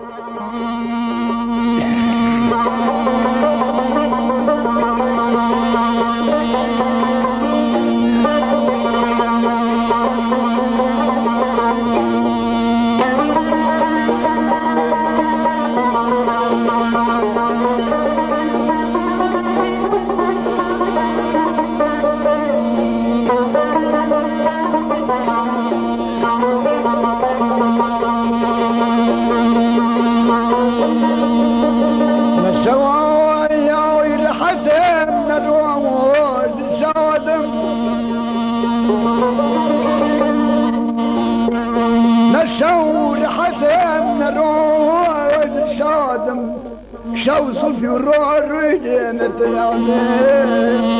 نشور حتى من الروح شادم شو صفي الروح ريدين التنعمين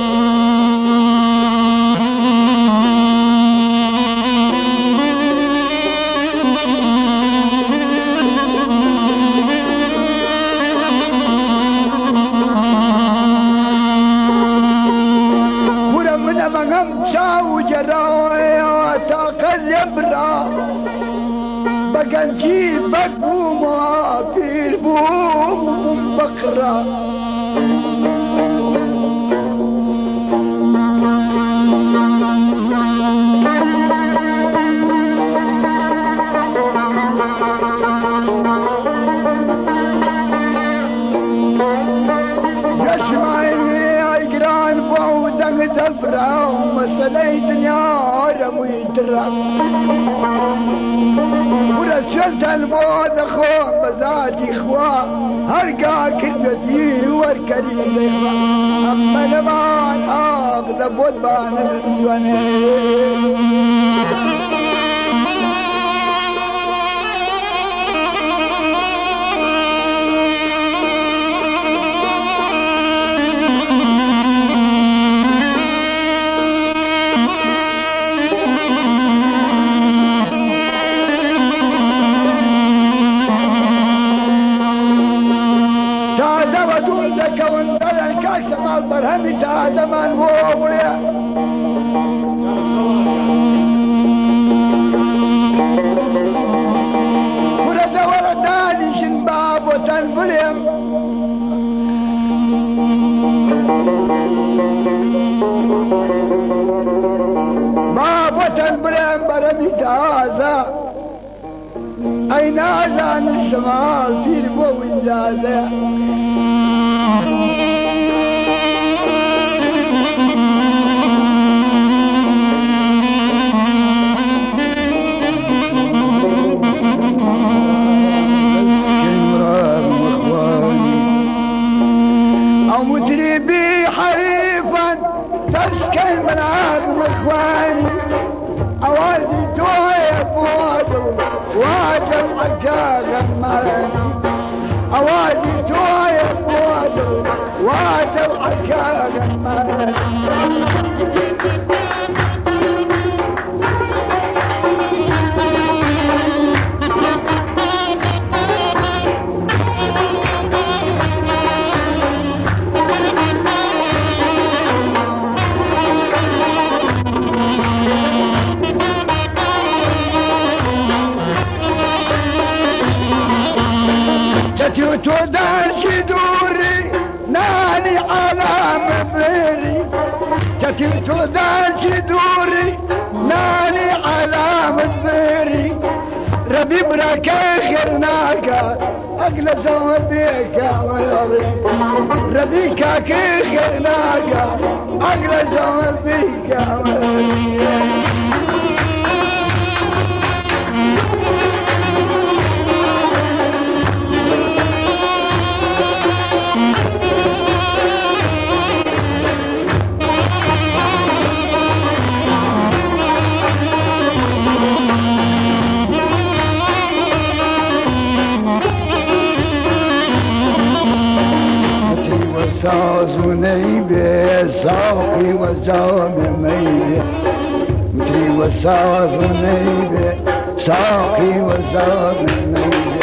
شاو جرايا تاقل يبرا بقى نجيب بقوما في البوم وبوم بقرا دبرا ومثلي دنيا رمي درا ورسلت الموت اخوه مزاجي اخوه هرقا كلمتي والكريم اخوه اما لمان اغلب ودبان الدنيا برهمي تعالى من ومريا ورد ورداني شنباب وتنبليم باب وتنبليم برهمي تعالى أين أذان الشمال في البو الجازة مدربي حريفا تسكن من عظم اخواني اوادي تويا بوادو وادم حكا غماني اوادي تويا بوادو وادم حكا غماني تودار جدوري ناني على مبري تودار جدوري ناني على مبري ربي براك خيرناك اقل زوبيك ربي كاك خيرناك اقل زوبيك سازوني بساقي وزام ميبي متري وسازوني بساقي وزام ميبي